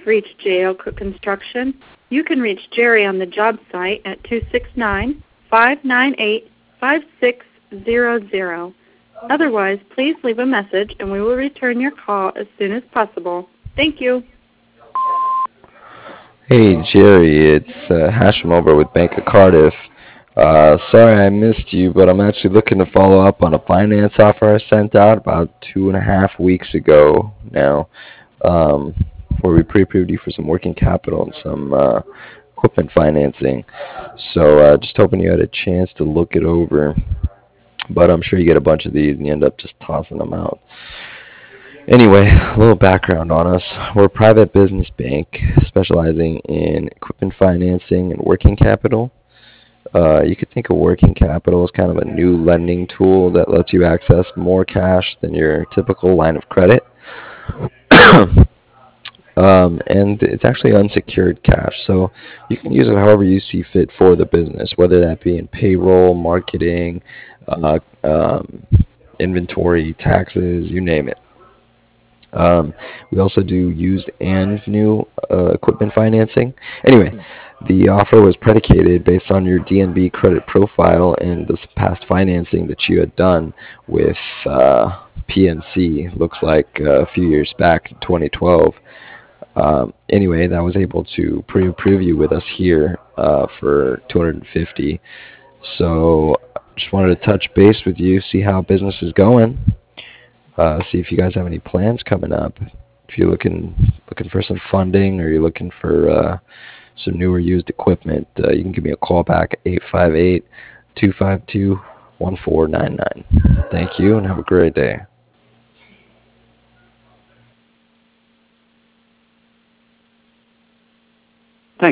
have reached J.O. Cook Construction. You can reach Jerry on the job site at 269-598-5600. Otherwise, please leave a message and we will return your call as soon as possible. Thank you. Hey Jerry, it's Hashim over with Bank of Cardiff. Sorry I missed you, but I'm actually looking to follow up on a finance offer I sent out about 2.5 weeks ago now, um, where we pre-approved you for some working capital and some equipment financing. So just hoping you had a chance to look it over, but I'm sure you get a bunch of these and you end up just tossing them out. Anyway, a little background on us. We're a private business bank specializing in equipment financing and working capital. You could think of working capital as kind of a new lending tool that lets you access more cash than your typical line of credit. And it's actually unsecured cash, so you can use it however you see fit for the business, whether that be in payroll, marketing, uh, um, inventory, taxes, you name it. Um, we also do used and new equipment financing. Anyway, the offer was predicated based on your DNB credit profile and this past financing that you had done with PNC. Looks like a few years back, in 2012. Anyway, that was able to pre-approve you with us here for 250. So just wanted to touch base with you, see how business is going, see if you guys have any plans coming up. If you're looking for some funding or you're looking for some newer used equipment, you can give me a call back at 858 252 1499. Thank you and have a great day.